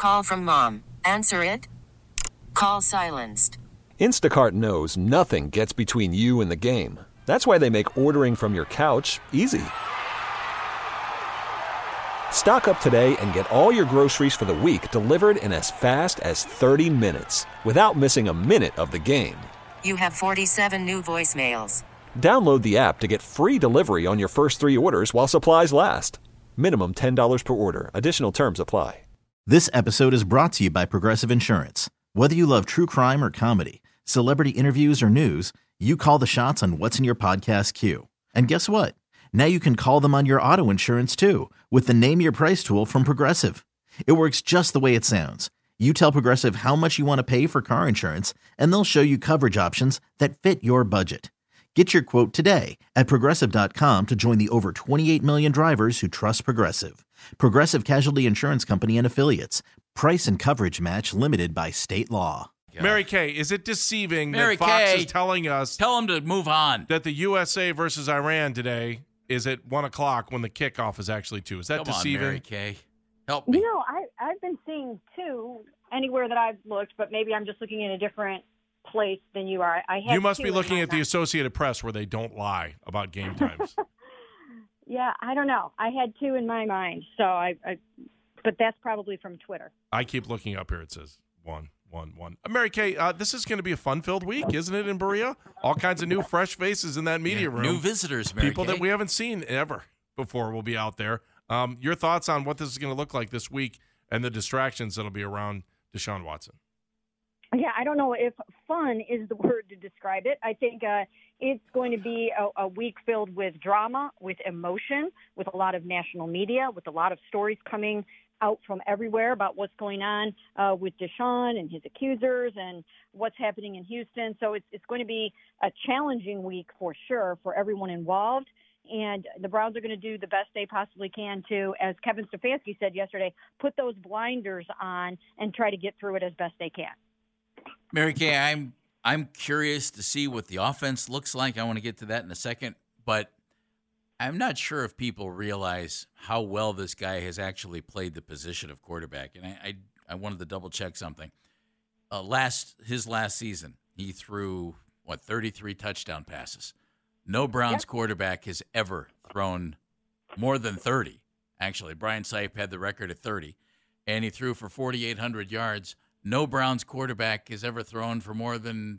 Call from mom. Answer it. Call silenced. Instacart knows nothing gets between you and the game. That's why they make ordering from your couch easy. Stock up today and get all your groceries for the week delivered in as fast as 30 minutes without missing a minute of the game. You have 47 new voicemails. Download the app to get free delivery on your first 3 orders while supplies last. Minimum $10 per order. Additional terms apply. This episode is brought to you by Progressive Insurance. Whether you love true crime or comedy, celebrity interviews or news, you call the shots on what's in your podcast queue. And guess what? Now you can call them on your auto insurance too with the Name Your Price tool from Progressive. It works just the way it sounds. You tell Progressive how much you want to pay for car insurance, and they'll show you coverage options that fit your budget. Get your quote today at Progressive.com to join the over 28 million drivers who trust Progressive. Progressive Casualty Insurance Company and Affiliates. Price and coverage match limited by state law. Mary Kay, is it deceiving Mary that Fox Kay, is telling us... Tell them to move on. ...that the USA versus Iran today is at 1 o'clock when the kickoff is actually 2? Is that Come deceiving? on, Mary Kay. Help me. You know, I've been seeing 2 anywhere that I've looked, but maybe I'm just looking in a different place than you are. You must be looking at the Associated Press where they don't lie about game times. Yeah, I don't know. I had 2 in my mind, so but that's probably from Twitter. I keep looking up here. It says 1. Mary Kay, this is going to be a fun-filled week, isn't it, in Berea? All kinds of new, fresh faces in that media room. New visitors, Mary People Kay. that we haven't seen ever before will be out there. Your thoughts on what this is going to look like this week and the distractions that'll be around Deshaun Watson? Yeah, I don't know if fun is the word to describe it. I think it's going to be a week filled with drama, with emotion, with a lot of national media, with a lot of stories coming out from everywhere about what's going on with Deshaun and his accusers and what's happening in Houston. So it's going to be a challenging week for sure for everyone involved. And the Browns are going to do the best they possibly can to, as Kevin Stefanski said yesterday, put those blinders on and try to get through it as best they can. Mary Kay, I'm curious to see what the offense looks like. I want to get to that in a second, but I'm not sure if people realize how well this guy has actually played the position of quarterback. And I wanted to double check something. His last season, he threw 33 touchdown passes. No Browns quarterback has ever thrown more than 30. Actually, Brian Sipe had the record at 30, and he threw for 4,800 yards. No Browns quarterback has ever thrown for more than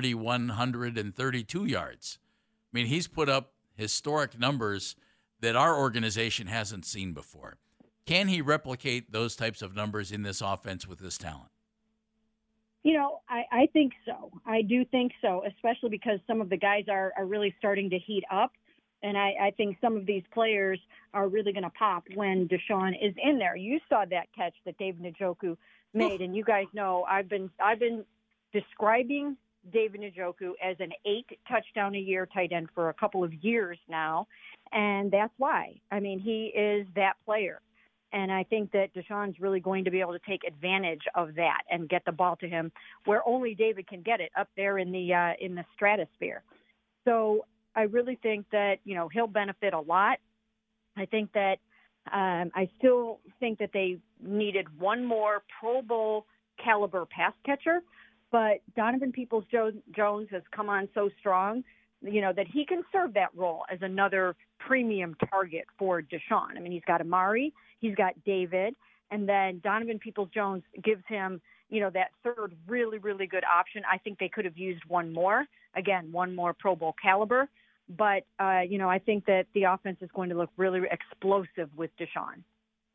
4,132 yards. I mean, he's put up historic numbers that our organization hasn't seen before. Can he replicate those types of numbers in this offense with this talent? You know, I think so. I do think so, especially because some of the guys are really starting to heat up. And I think some of these players are really going to pop when Deshaun is in there. You saw that catch that David Njoku made, and you guys know I've been describing David Njoku as an 8-touchdown-a-year tight end for a couple of years now, and that's why. I mean, he is that player. And I think that Deshaun's really going to be able to take advantage of that and get the ball to him where only David can get it, up there in the stratosphere. So I really think that, you know, he'll benefit a lot. I think that I still think that they needed one more Pro Bowl caliber pass catcher, but Donovan Peoples-Jones has come on so strong, you know, that he can serve that role as another premium target for Deshaun. I mean, he's got Amari, he's got David, and then Donovan Peoples-Jones gives him, you know, that third really, really good option. I think they could have used one more Pro Bowl caliber. But, you know, I think that the offense is going to look really explosive with Deshaun.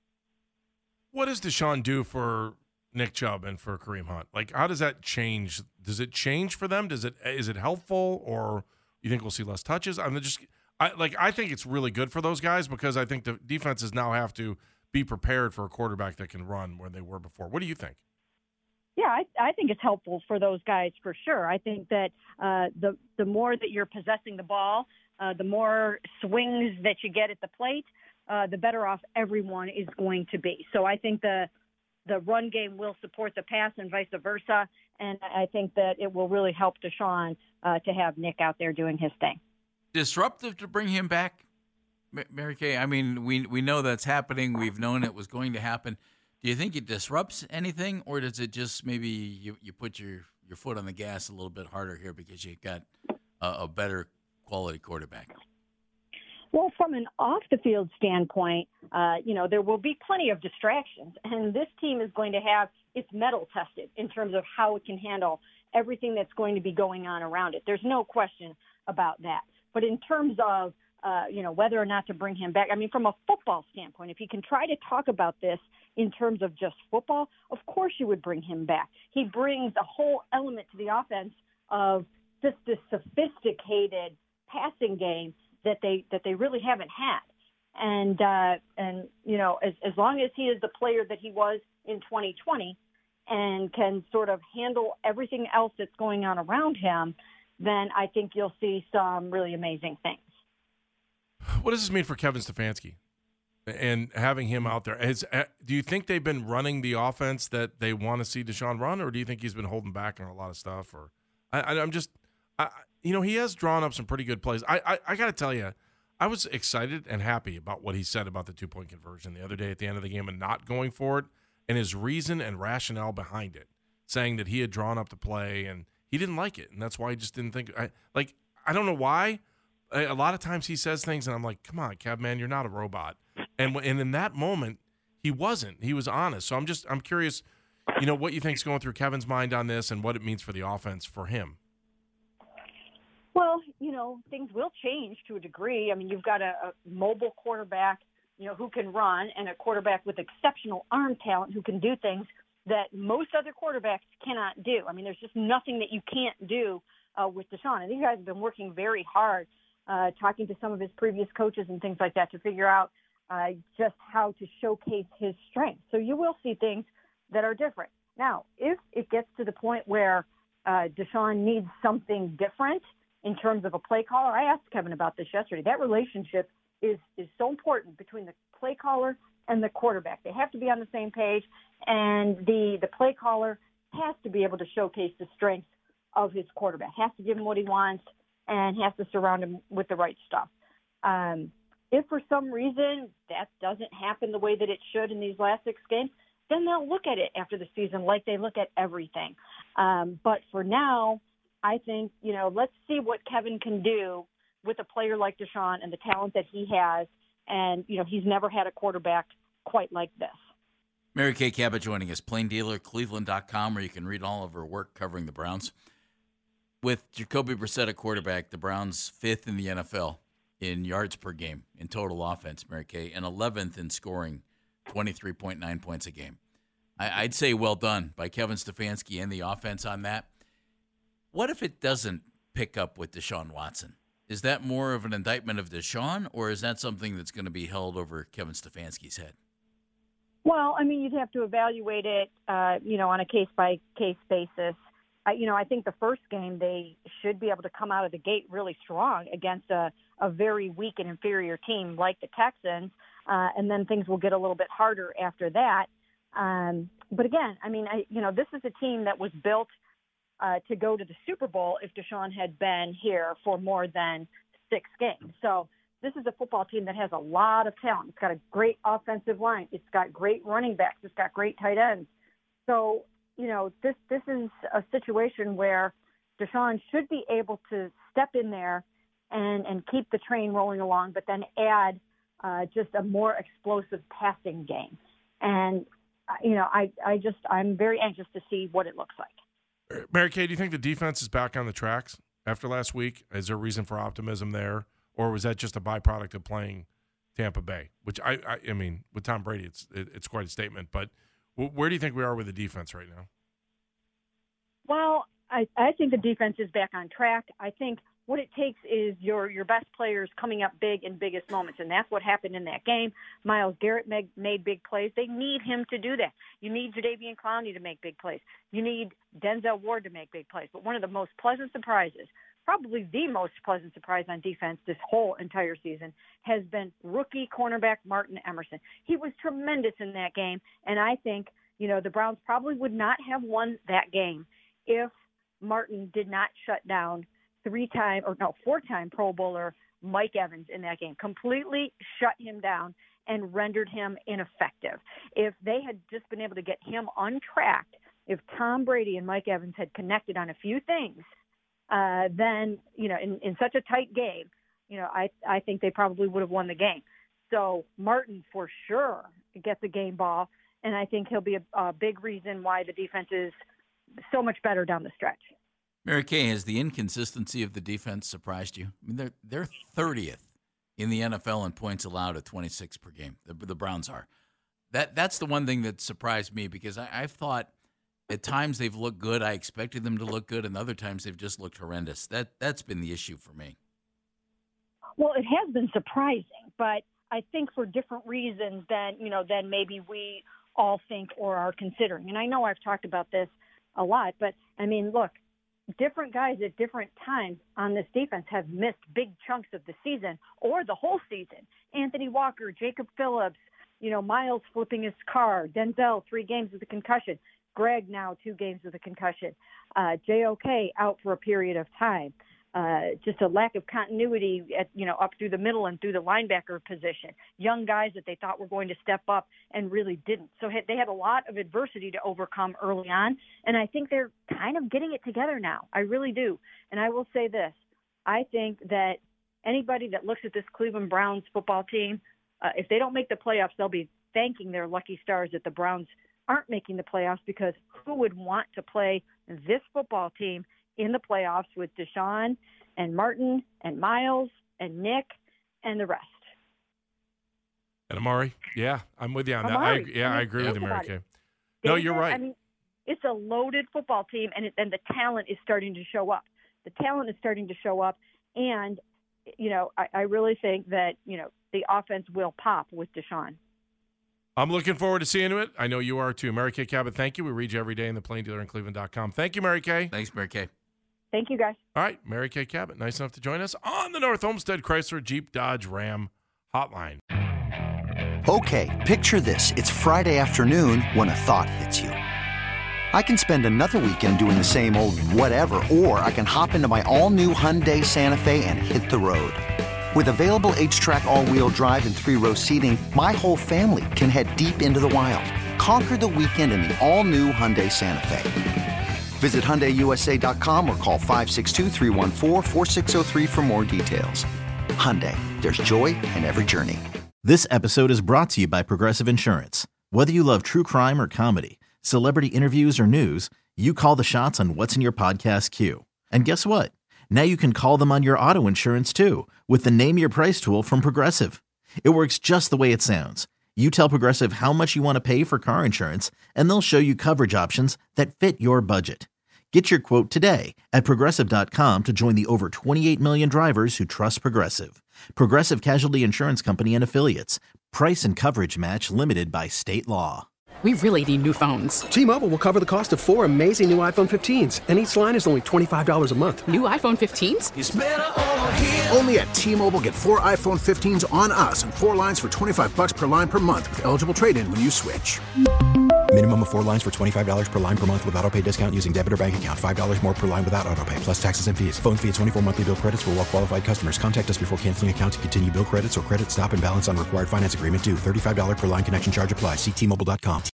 What does Deshaun do for Nick Chubb and for Kareem Hunt? Like, how does that change? Does it change for them? Is it helpful, or you think we'll see less touches? I think it's really good for those guys because I think the defenses now have to be prepared for a quarterback that can run where they were before. What do you think? Yeah, I think it's helpful for those guys for sure. I think that the more that you're possessing the ball, the more swings that you get at the plate, the better off everyone is going to be. So I think the run game will support the pass and vice versa, and I think that it will really help Deshaun to have Nick out there doing his thing. Disruptive to bring him back, Mary Kay? I mean, we know that's happening. We've known it was going to happen. Do you think it disrupts anything, or does it just maybe you put your foot on the gas a little bit harder here because you got a better quality quarterback? Well, from an off-the-field standpoint, there will be plenty of distractions, and this team is going to have its mettle tested in terms of how it can handle everything that's going to be going on around it. There's no question about that. But in terms of, whether or not to bring him back, I mean, from a football standpoint, if you can try to talk about this in terms of just football, of course you would bring him back. He brings a whole element to the offense of just this sophisticated passing game that they really haven't had. And as long as he is the player that he was in 2020 and can sort of handle everything else that's going on around him, then I think you'll see some really amazing things. What does this mean for Kevin Stefanski and having him out there? Do you think they've been running the offense that they want to see Deshaun run, or do you think he's been holding back on a lot of stuff? Or he has drawn up some pretty good plays. I got to tell you, I was excited and happy about what he said about the 2-point conversion the other day at the end of the game and not going for it, and his reason and rationale behind it, saying that he had drawn up the play and he didn't like it, and that's why he just didn't think. I don't know why. A lot of times he says things, and I'm like, come on, Kev, man, you're not a robot. And in that moment, he wasn't. He was honest. So I'm curious, what you think's going through Kevin's mind on this and what it means for the offense for him. Well, things will change to a degree. I mean, you've got a mobile quarterback, who can run, and a quarterback with exceptional arm talent who can do things that most other quarterbacks cannot do. I mean, there's just nothing that you can't do with Deshaun. And these guys have been working very hard, talking to some of his previous coaches and things like that to figure out just how to showcase his strengths. So you will see things that are different. Now, if it gets to the point where Deshaun needs something different in terms of a play caller, I asked Kevin about this yesterday. That relationship is so important between the play caller and the quarterback. They have to be on the same page, and the play caller has to be able to showcase the strengths of his quarterback, has to give him what he wants, and has to surround him with the right stuff. If for some reason that doesn't happen the way that it should in these last 6 games, then they'll look at it after the season like they look at everything. But for now, I think, let's see what Kevin can do with a player like Deshaun and the talent that he has. And, he's never had a quarterback quite like this. Mary Kay Cabot joining us, Plain Dealer, Cleveland.com, where you can read all of her work covering the Browns. With Jacoby Brissett at quarterback, the Browns 5th in the NFL in yards per game in total offense, Mary Kay, and 11th in scoring, 23.9 points a game. I'd say well done by Kevin Stefanski and the offense on that. What if it doesn't pick up with Deshaun Watson? Is that more of an indictment of Deshaun, or is that something that's going to be held over Kevin Stefanski's head? Well, I mean, you'd have to evaluate it, on a case-by-case basis. I think the first game they should be able to come out of the gate really strong against a very weak and inferior team like the Texans, and then things will get a little bit harder after that. But again, I mean, this is a team that was built to go to the Super Bowl if Deshaun had been here for more than 6 games. So this is a football team that has a lot of talent. It's got a great offensive line. It's got great running backs. It's got great tight ends. So, this is a situation where Deshaun should be able to step in there and keep the train rolling along, but then add just a more explosive passing game. And, I'm very anxious to see what it looks like. Mary Kay, do you think the defense is back on the tracks after last week? Is there a reason for optimism there, or was that just a byproduct of playing Tampa Bay? Which I mean, with Tom Brady, it's quite a statement. But where do you think we are with the defense right now? Well, I think the defense is back on track. I think what it takes is your best players coming up big in biggest moments, and that's what happened in that game. Myles Garrett made big plays. They need him to do that. You need Jadeveon Clowney to make big plays. You need Denzel Ward to make big plays. But one of the most pleasant surprises, probably the most pleasant surprise on defense this whole entire season, has been rookie cornerback Martin Emerson. He was tremendous in that game, and I think, the Browns probably would not have won that game if Martin did not shut down 4-time Pro Bowler Mike Evans in that game. Completely shut him down and rendered him ineffective. If they had just been able to get him untracked, if Tom Brady and Mike Evans had connected on a few things, then, in such a tight game, I think they probably would have won the game. So Martin for sure gets a game ball, and I think he'll be a big reason why the defense is so much better down the stretch. Mary Kay, has the inconsistency of the defense surprised you? I mean, they're 30th in the NFL in points allowed at 26 per game. The Browns are. That's the one thing that surprised me, because I've thought at times they've looked good. I expected them to look good, and other times they've just looked horrendous. That's been the issue for me. Well, it has been surprising, but I think for different reasons than maybe we all think or are considering. And I know I've talked about this a lot, but I mean, look, different guys at different times on this defense have missed big chunks of the season or the whole season. Anthony Walker, Jacob Phillips, Miles flipping his car, Denzel 3 games with a concussion, Greg now 2 games with a concussion, JOK out for a period of time. Just a lack of continuity at, up through the middle and through the linebacker position. Young guys that they thought were going to step up and really didn't. So they had a lot of adversity to overcome early on, and I think they're kind of getting it together now. I really do. And I will say this. I think that anybody that looks at this Cleveland Browns football team, if they don't make the playoffs, they'll be thanking their lucky stars that the Browns aren't making the playoffs, because who would want to play this football team in the playoffs with Deshaun and Martin and Miles and Nick and the rest? And Amari? Yeah, I'm with you on Amari. that. I agree with you, Mary Kay. No, David, you're right. I mean, it's a loaded football team, and the talent is starting to show up. The talent is starting to show up, and, I really think that, the offense will pop with Deshaun. I'm looking forward to seeing it. I know you are too. Mary Kay Cabot, thank you. We read you every day in the Plain Dealer in Cleveland.com. Thank you, Mary Kay. Thanks, Mary Kay. Thank you, guys. All right, Mary Kay Cabot, nice enough to join us on the North Homestead Chrysler Jeep Dodge Ram hotline. Okay, picture this. It's Friday afternoon when a thought hits you. I can spend another weekend doing the same old whatever, or I can hop into my all-new Hyundai Santa Fe and hit the road. With available H-Track all-wheel drive and 3-row seating, my whole family can head deep into the wild. Conquer the weekend in the all-new Hyundai Santa Fe. Visit HyundaiUSA.com or call 562-314-4603 for more details. Hyundai, there's joy in every journey. This episode is brought to you by Progressive Insurance. Whether you love true crime or comedy, celebrity interviews or news, you call the shots on what's in your podcast queue. And guess what? Now you can call them on your auto insurance too, with the Name Your Price tool from Progressive. It works just the way it sounds. You tell Progressive how much you want to pay for car insurance, and they'll show you coverage options that fit your budget. Get your quote today at Progressive.com to join the over 28 million drivers who trust Progressive. Progressive Casualty Insurance Company and Affiliates. Price and coverage match limited by state law. We really need new phones. T-Mobile will cover the cost of 4 amazing new iPhone 15s, and each line is only $25 a month. New iPhone 15s? It's better over here. Only at T-Mobile, get 4 iPhone 15s on us and 4 lines for $25 per line per month with eligible trade-in when you switch. Minimum of 4 lines for $25 per line per month with autopay discount using debit or bank account. $5 more per line without autopay, plus taxes and fees. Phone fee at 24 monthly bill credits for well-qualified customers. Contact us before canceling account to continue bill credits or credit stop and balance on required finance agreement due. $35 per line connection charge applies. See T-Mobile.com.